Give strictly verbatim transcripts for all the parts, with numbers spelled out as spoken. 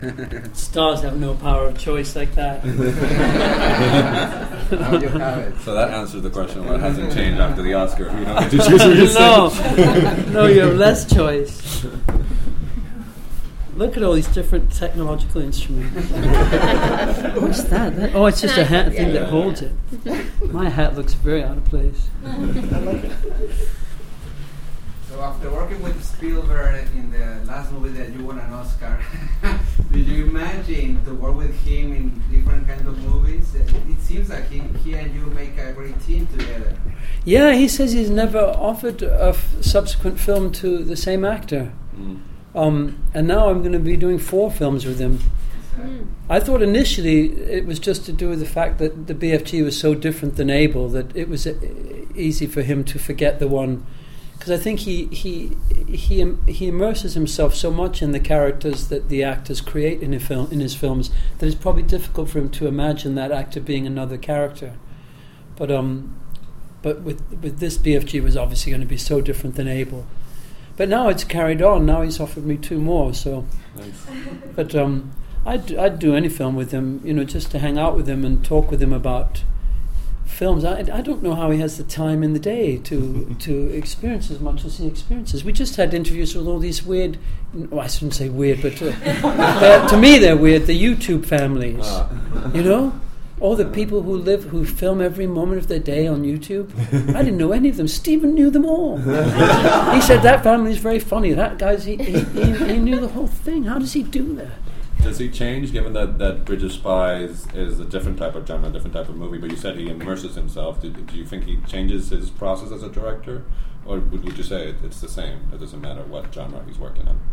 Stars have no power of choice like that. Now you have it. So that answers the question: what hasn't changed after the Oscar? You don't get to choose who you No, sing. no, you have less choice. Look at all these different technological instruments. What's that? that? Oh, it's just a hat thing that holds it. My hat looks very out of place. I like it. So after working with Spielberg in the last movie that you won an Oscar, did you imagine to work with him in different kind of movies? It, it seems like he, he and you make a great team together. Yeah, he says he's never offered a f- subsequent film to the same actor. Mm. Um, and now I'm going to be doing four films with him. Mm. I thought initially it was just to do with the fact that the B F G was so different than Abel that it was uh, easy for him to forget the one. Because I think he, he he he immerses himself so much in the characters that the actors create in, a film, in his films that it's probably difficult for him to imagine that actor being another character. But um, but with with this B F G was obviously going to be so different than Abel. But now it's carried on. Now he's offered me two more. So, Nice. but um, I'd I'd do any film with him. You know, just to hang out with him and talk with him about films. I, I don't know how he has the time in the day to to experience as much as he experiences. We just had interviews with all these weird, well, I shouldn't say weird, but uh, they're- to me they're weird, the YouTube families. Ah. You know? All the people who live, who film every moment of their day on YouTube. I didn't know any of them. Stephen knew them all. He said that family's very funny. That guy's, he, he, he, he knew the whole thing. How does he do that? Does he change, given that, that Bridge of Spies is a different type of genre, a different type of movie, but you said he immerses himself. Do, do you think he changes his process as a director? Or would, would you say it, it's the same? It doesn't matter what genre he's working on?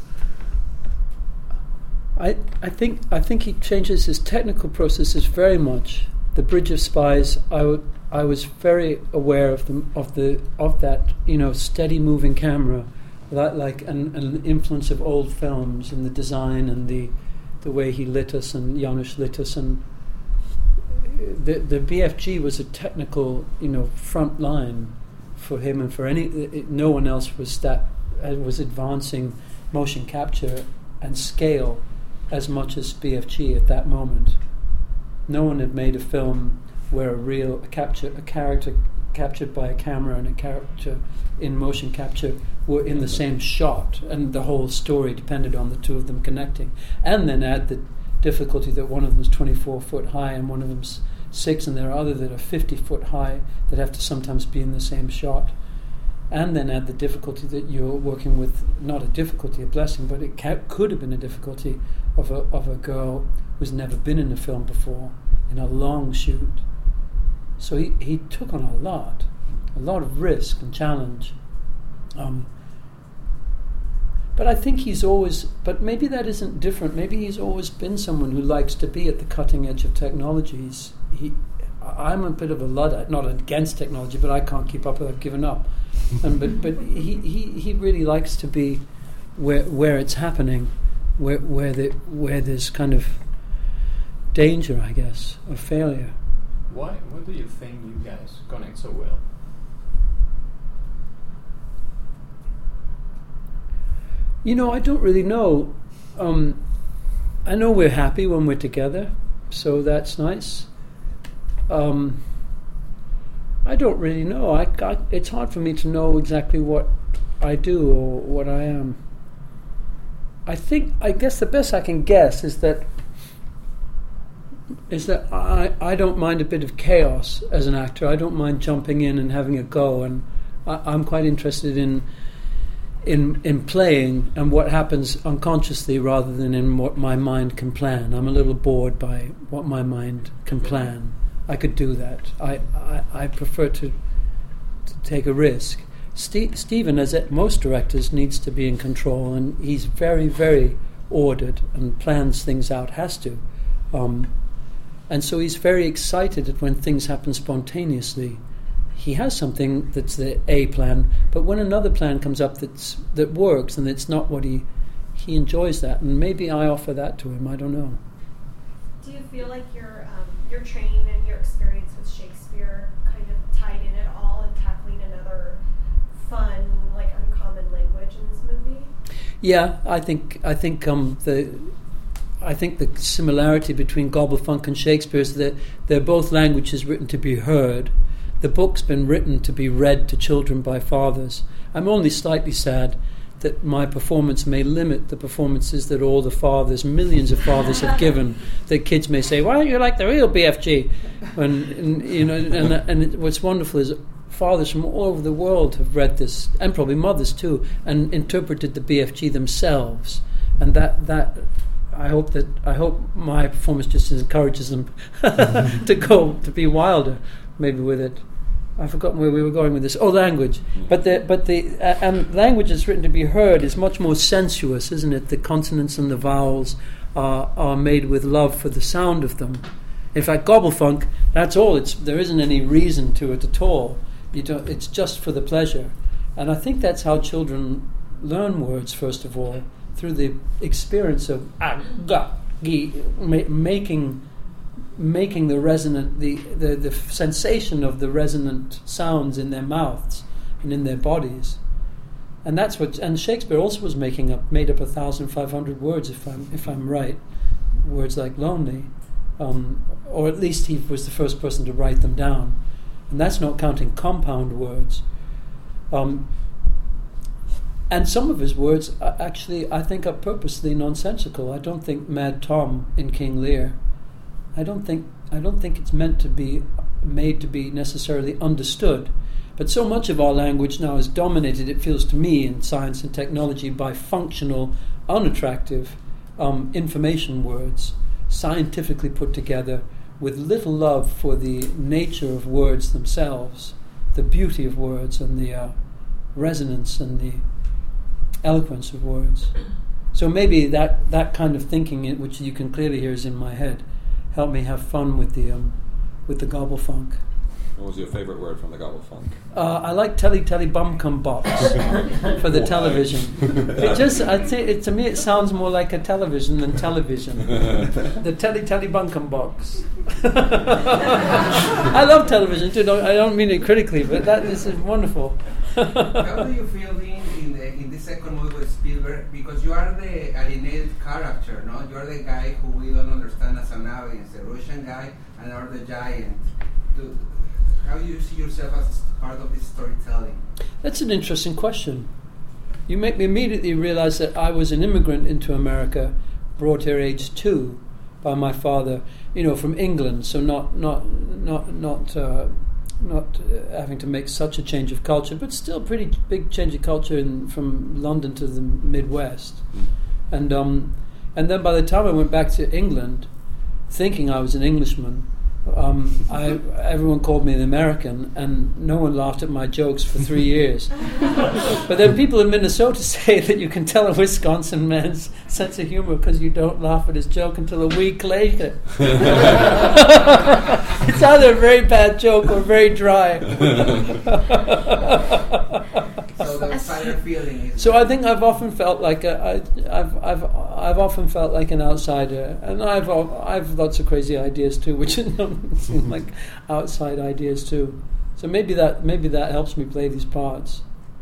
I, I think I think he changes his technical processes very much. The Bridge of Spies, I, w- I was very aware of the of the of that you know steady moving camera, that like and, and the influence of old films and the design and the the way he lit us and Janusz lit us, and the the B F G was a technical you know front line for him and for any it, no one else was that uh, was advancing motion capture and scale as much as B F G at that moment. No one had made a film where a real a capture a character captured by a camera and a character in motion capture were in the same shot, and the whole story depended on the two of them connecting. And then add the difficulty that one of them is twenty-four foot high and one of them's six, and there are other that are fifty foot high that have to sometimes be in the same shot. And then add the difficulty that you're working with, not a difficulty, a blessing, but it ca- could have been a difficulty of a of a girl who's never been in a film before, in a long shoot. So he, he took on a lot, a lot of risk and challenge. Um, but I think he's always, but maybe that isn't different. Maybe he's always been someone who likes to be at the cutting edge of technologies. He, I'm a bit of a Luddite, not against technology, but I can't keep up with it. I've given up. And but but he, he, he really likes to be where where it's happening, where where the where there's kind of danger, I guess, of failure. Why? Why do you think you guys connect so well? You know, I don't really know. Um, I know we're happy when we're together, so that's nice. Um, I don't really know. I, I, it's hard for me to know exactly what I do or what I am. I think, I guess the best I can guess is that is that I, I don't mind a bit of chaos as an actor. I don't mind jumping in and having a go, and I, I'm quite interested in in in playing and what happens unconsciously rather than in what my mind can plan. I'm a little bored by what my mind can plan. I could do that. I, I, I prefer to to take a risk. Ste- Stephen, as most directors, needs to be in control, and he's very, very ordered and plans things out, has to. Um, and so he's very excited at when things happen spontaneously. He has something that's the A plan, but when another plan comes up that's that works and it's not what he he enjoys that, and maybe I offer that to him. I don't know. Do you feel like your um, your training and your experience with Shakespeare kind of tied in at all in tackling another fun, like uncommon language in this movie? Yeah, I think I think um, the I think the similarity between Gobblefunk and Shakespeare is that they're both languages written to be heard. The book's been written to be read to children by fathers. I'm only slightly sad that my performance may limit the performances that all the fathers, millions of fathers, have given. That kids may say, "Why don't you like the real B F G?" And, and you know, and, and it, what's wonderful is fathers from all over the world have read this, and probably mothers too, and interpreted the B F G themselves. And that that I hope that I hope my performance just encourages them to go to be wilder, maybe with it. I've forgotten where we were going with this. Oh, language. But the but the uh, and language that's written to be heard is much more sensuous, isn't it? The consonants and the vowels are are made with love for the sound of them. In fact, Gobblefunk, that's all. It's there isn't any reason to it at all. You don't. It's just for the pleasure, and I think that's how children learn words. First of all, through the experience of ah, ga, gi, ma- making. making the resonant, the, the, the sensation of the resonant sounds in their mouths and in their bodies. And that's what, and Shakespeare also was making up, made up one thousand five hundred words, if I'm, if I'm right, words like lonely, um, or at least he was the first person to write them down. And that's not counting compound words. Um, and some of his words are actually, I think, are purposely nonsensical. I don't think Mad Tom in King Lear, I don't think I don't think it's meant to be made to be necessarily understood. But so much of our language now is dominated, it feels to me, in science and technology by functional, unattractive um, information words, scientifically put together with little love for the nature of words themselves, the beauty of words and the uh, resonance and the eloquence of words. So maybe that, that kind of thinking, which you can clearly hear is in my head, help me have fun with the um, with the Gobblefunk. What was your favorite word from the Gobblefunk? Uh, I like telly telly bum cum box for the television. It just, I'd say, it, to me, it sounds more like a television than television. The telly telly bum cum box. I love television too. Don't, I don't mean it critically, but that this is wonderful. How do you feel in in the in the second movie with Spielberg? Because you are the alienated character, no? You are the guy who we don't understand as an audience, the Russian guy, and are the giant. Do, how do you see yourself as part of this storytelling? That's an interesting question. You make me immediately realize that I was an immigrant into America, brought here aged two by my father, you know, from England. So not not not not uh, not uh, having to make such a change of culture, but still pretty big change of culture in, from London to the Midwest. Mm. And um, and then by the time I went back to England, thinking I was an Englishman, um, I, everyone called me an American, and no one laughed at my jokes for three years. But then people in Minnesota say that you can tell a Wisconsin man's sense of humor because you don't laugh at his joke until a week later. It's either a very bad joke or very dry. So the outsider feeling is. So I think I've often felt like a, I, I've I've I've often felt like an outsider, and I've I've lots of crazy ideas too, which don't seem like outside ideas too. So maybe that maybe that helps me play these parts.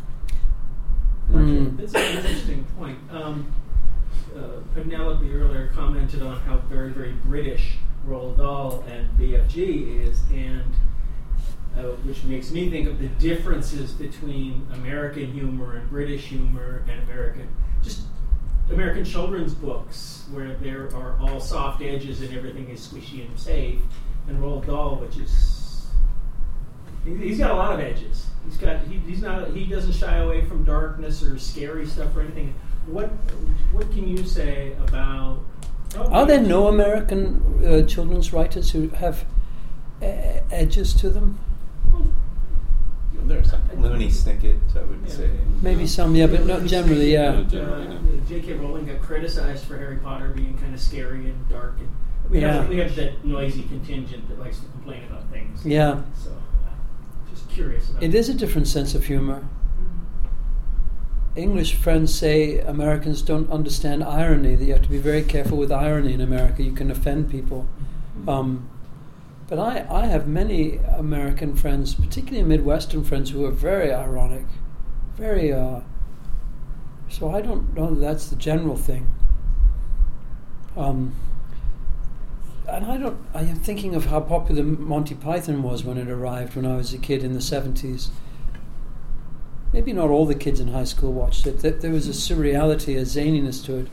Mm. That's an interesting point. Um, uh, Penelope earlier commented on how very very British Roald Dahl and B F G is, and. Uh, which makes me think of the differences between American humor and British humor and American, just American children's books, where there are all soft edges and everything is squishy and safe, and Roald Dahl, which is he, he's got a lot of edges. He's got he, he's not he doesn't shy away from darkness or scary stuff or anything. What what can you say about? Oh, are there no American uh, children's writers who have uh, edges to them? There's some Lemony Snicket, I would yeah. say. Maybe some, yeah, but not generally, yeah. Uh, J K Rowling got criticized for Harry Potter being kind of scary and dark. And we, yeah. have, we have that noisy contingent that likes to complain about things. Yeah. So, uh, just curious about it. It is a different sense of humor. Mm-hmm. English friends say Americans don't understand irony, that you have to be very careful with irony in America. You can offend people. Mm-hmm. Um, But I, I have many American friends, particularly Midwestern friends, who are very ironic, very. Uh, so I don't know that that's the general thing. Um, and I don't. I am thinking of how popular Monty Python was when it arrived when I was a kid in the seventies. Maybe not all the kids in high school watched it. There was a surreality, a zaniness to it.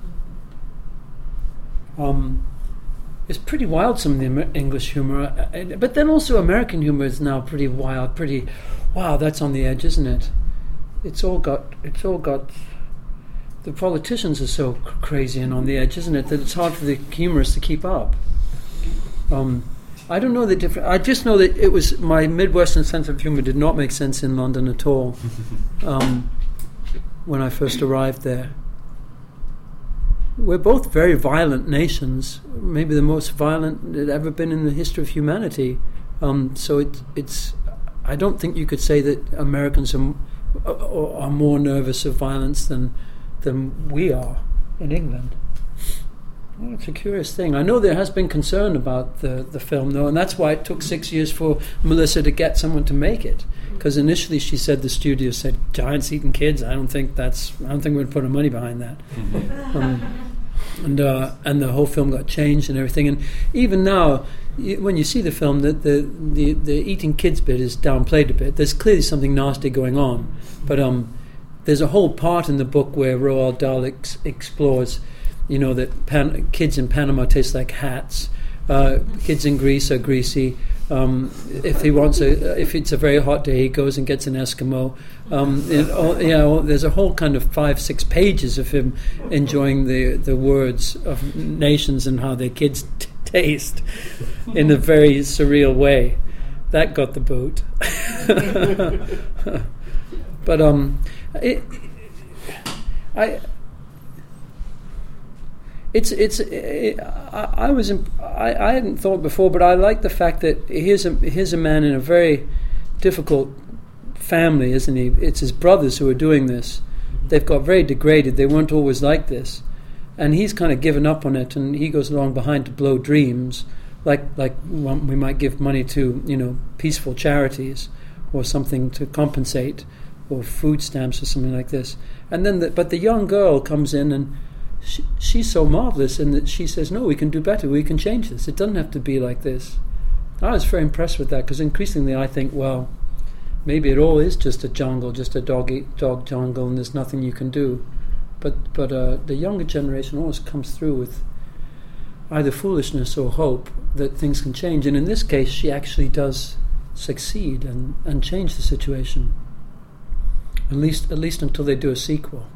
Um, it's pretty wild, some of the Amer- English humor, uh, but then also American humor is now pretty wild. Pretty, wow, that's on the edge, isn't it? It's all got. It's all got. The politicians are so c- crazy and on the edge, isn't it? That it's hard for the humorists to keep up. Um, I don't know the difference. I just know that it was my Midwestern sense of humor did not make sense in London at all um, when I first arrived there. We're both very violent nations, maybe the most violent that ever been in the history of humanity. Um, so it, it's. I don't think you could say that Americans are, are, are more nervous of violence than than we are in England. Well, it's a curious thing. I know there has been concern about the, the film, though, and that's why it took six years for Melissa to get someone to make it. Because initially she said the studio said giants eating kids. I don't think that's. I don't think we're going to put our money behind that. um, and uh, and the whole film got changed and everything. And even now, y- when you see the film, the, the the the eating kids bit is downplayed a bit. There's clearly something nasty going on, but um, there's a whole part in the book where Roald Dahl ex- explores. You know that Pan- kids in Panama taste like hats. Uh, kids in Greece are greasy. Um, if he wants a, if it's a very hot day, he goes and gets an Eskimo. Um, and all, you know, there's a whole kind of five, six pages of him enjoying the the words of nations and how their kids t- taste in a very surreal way. That got the boot. But um, it, I. It's it's. It, I, I was imp- I, I hadn't thought before, but I like the fact that here's a here's a man in a very difficult family, isn't he? It's his brothers who are doing this. They've got very degraded. They weren't always like this, and he's kind of given up on it. And he goes along behind to blow dreams, like like we might give money to you know peaceful charities or something to compensate, or food stamps or something like this. And then, the, but the young girl comes in and. She, she's so marvelous in that she says, no, we can do better, we can change this. It doesn't have to be like this. I was very impressed with that because increasingly I think, well, maybe it all is just a jungle, just a dog eat dog jungle, and there's nothing you can do. But but uh, the younger generation always comes through with either foolishness or hope that things can change. And in this case, she actually does succeed and, and change the situation. At least at least until they do a sequel.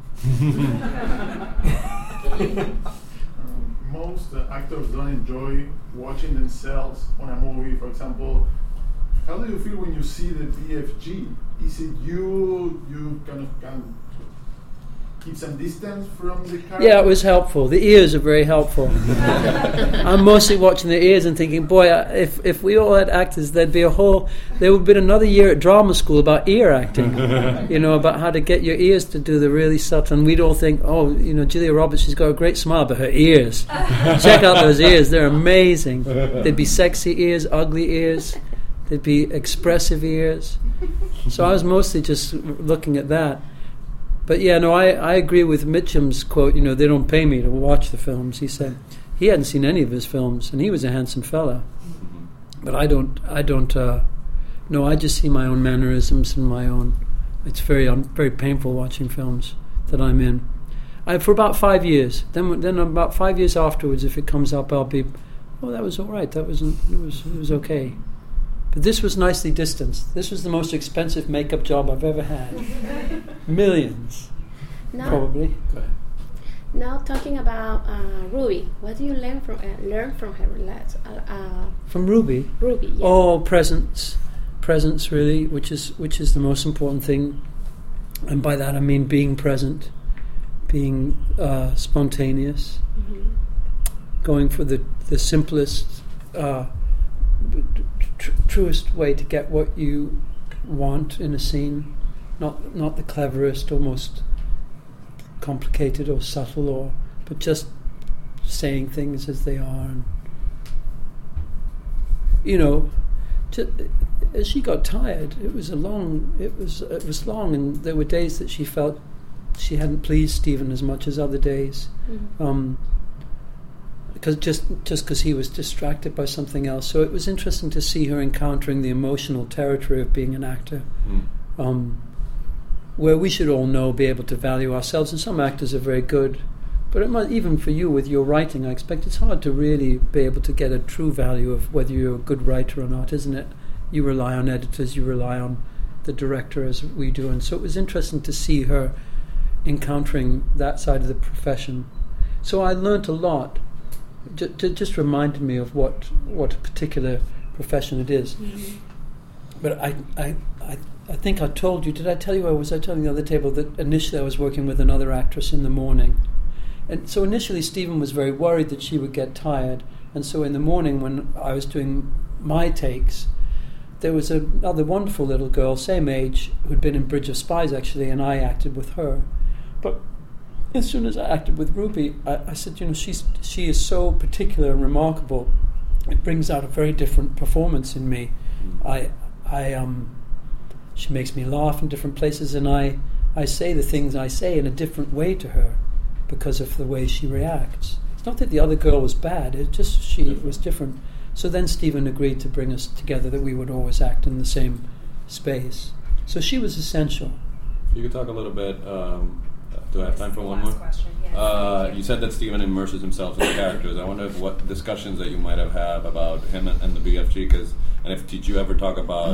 um, most uh, actors don't enjoy watching themselves on a movie. For example, how do you feel when you see the B F G? Is it you you kind of can keep some distance from the character? Yeah, it was helpful. The ears are very helpful. I'm mostly watching the ears and thinking, boy, if if we all had actors, there'd be a whole, there would have been another year at drama school about ear acting, you know, about how to get your ears to do the really subtle. And we'd all think, oh, you know, Julia Roberts, she's got a great smile, but her ears, check out those ears, they're amazing. There'd be sexy ears, ugly ears, there'd be expressive ears. So I was mostly just looking at that. But yeah, no, I, I agree with Mitchum's quote, you know, they don't pay me to watch the films. He said he hadn't seen any of his films, and he was a handsome fella. But I don't, I don't, uh, no, I just see my own mannerisms and my own, it's very um, very painful watching films that I'm in. I, for about five years, then then about five years afterwards, if it comes up, I'll be, oh, that was all right, that was, it was, it was okay. But this was nicely distanced. This was the most expensive makeup job I've ever had. Millions, now, probably. Go ahead. Now talking about uh, Ruby, what do you learn from uh, learn from her? Let's, uh, uh, From Ruby? Ruby, yeah. Oh, presence. Presence, really, which is which is the most important thing. And by that I mean being present, being uh, spontaneous, Mm-hmm. going for the, the simplest, uh, tr- truest way to get what you want in a scene, not not the cleverest or most complicated or subtle, or but just saying things as they are. And you know, just, as she got tired, it was a long. It was it was long, and there were days that she felt she hadn't pleased Stephen as much as other days. Mm-hmm. Um, because just just because he was distracted by something else. So it was interesting to see her encountering the emotional territory of being an actor, Mm. um, where we should all know, be able to value ourselves. And some actors are very good, but it might, even for you with your writing, I expect it's hard to really be able to get a true value of whether you're a good writer or not, isn't it? You rely on editors, you rely on the director as we do, and so it was interesting to see her encountering that side of the profession. So I learnt a lot. J- j- just reminded me of what what a particular profession it is. Mm-hmm. But I, I I I think I told you. Did I tell you? Or was I telling the other table that initially I was working with another actress in the morning, and so initially Stephen was very worried that she would get tired, and so in the morning when I was doing my takes, there was another wonderful little girl, same age, who'd been in Bridge of Spies actually, and I acted with her. But as soon as I acted with Ruby, I, I said, you know, she's she is so particular and remarkable. It brings out a very different performance in me. I I um she makes me laugh in different places, and I I say the things I say in a different way to her because of the way she reacts. It's not that the other girl was bad, it just she Different. was different. So then Stephen agreed to bring us together, that we would always act in the same space. So she was essential. You could talk a little bit. Um, do I have time for one Last more? question, yes. Uh, Thank you said that Stephen immerses himself in the characters. I wonder if what discussions that you might have had about him and, and the B F G, cause, and if did you ever talk about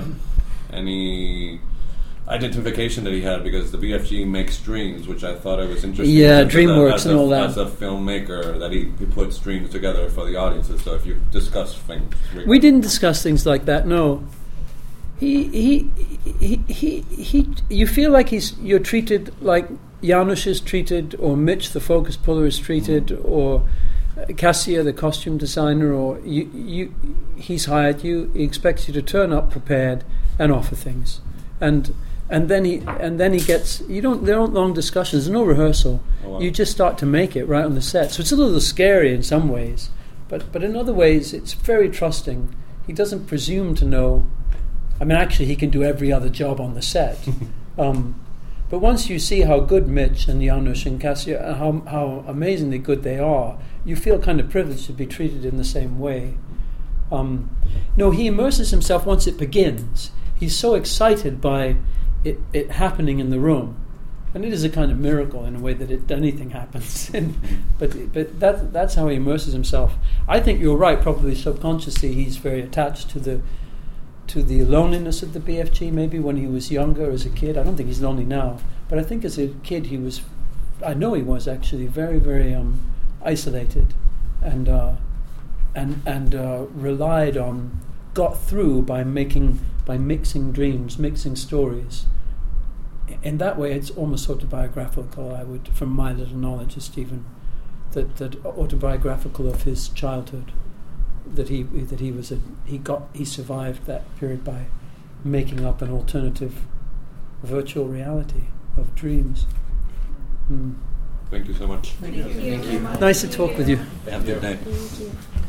any identification that he had, because the B F G makes dreams, which I thought it was interesting. Yeah, as a- DreamWorks as a, and all that. As a filmmaker, that he, he puts dreams together for the audiences. So if you discuss things, We didn't discuss things like that. No, he he he he. he you feel like he's you're treated like Janusz is treated, or Mitch, the focus puller, is treated, or Cassia, the costume designer, or you you. He's hired you. He expects you to turn up prepared and offer things, and. And then he and then he gets you don't there aren't long discussions, there's no rehearsal. Oh, wow. You just start to make it right on the set. So it's a little scary in some ways, but but in other ways it's very trusting. He doesn't presume to know. I mean, actually, he can do every other job on the set. um, but once you see how good Mitch and Janusz and Cassia, uh, how how amazingly good they are, you feel kind of privileged to be treated in the same way. Um, no, he immerses himself once it begins. He's so excited by It, it happening in the room, and it is a kind of miracle in a way that it, anything happens. and, but but that that's how he immerses himself. I think you're right. Probably subconsciously, he's very attached to the to the loneliness of the B F G. Maybe when he was younger, as a kid. I don't think he's lonely now, but I think as a kid he was. I know he was actually very very um, isolated, and uh, and and uh, relied on, got through by making. by mixing dreams, mixing stories. In that way, it's almost autobiographical, I would, from my little knowledge of Stephen, that, that autobiographical of his childhood, that he that he was a, he got he survived that period by making up an alternative virtual reality of dreams. Mm. Thank you so much. you. Thank you. Nice to talk with you. Have a good night. Thank you.